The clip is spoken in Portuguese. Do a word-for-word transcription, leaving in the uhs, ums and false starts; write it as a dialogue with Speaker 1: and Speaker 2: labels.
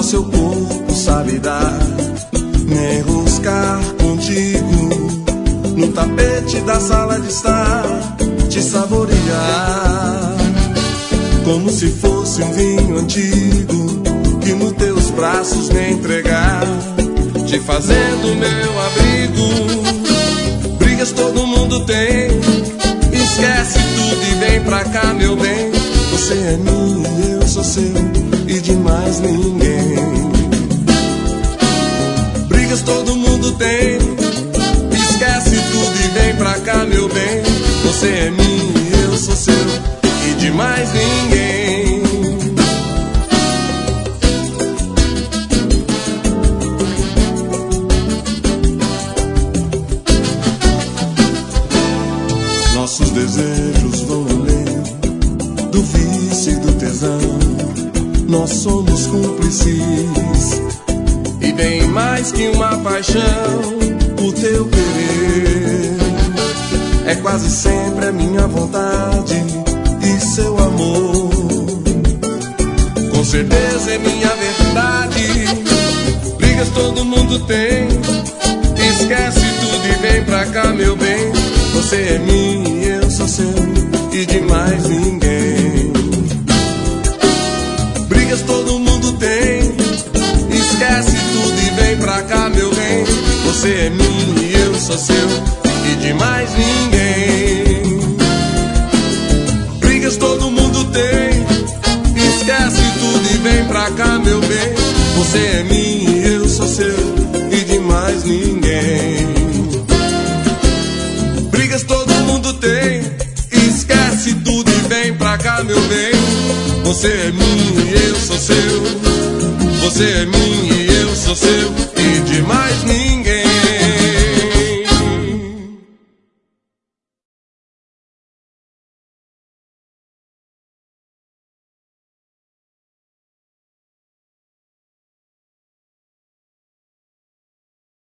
Speaker 1: seu corpo sabe dar, me enroscar contigo no tapete da sala de estar, te saborear como se fosse um vinho antigo que nos teus braços me entregar, te fazendo meu abrigo. Brigas todo mundo tem, esquece tudo e vem pra cá, meu bem. Você é minha e eu sou seu e de mais ninguém. Brigas todo mundo tem, esquece tudo e vem pra cá, meu bem. Você é minha e eu sou seu e de mais ninguém. Nossos desejos vão além do vício e do tesão. Nós somos cúmplices e bem mais que uma paixão. O teu querer é quase sempre a minha vontade e seu amor com certeza é minha verdade. Brigas todo mundo tem, esquece tudo e vem pra cá, meu bem. Você é minha e eu sou seu e de mais ninguém. Brigas todo mundo tem, esquece tudo e vem pra cá, meu bem. Você é minha e eu sou seu e de mais ninguém. Brigas todo mundo tem, esquece tudo e vem pra cá, meu bem. Você é minha e eu sou seu e de mais ninguém. Brigas todo mundo tem, esquece tudo e vem pra cá, meu bem. Você é minha e eu sou seu. Você é minha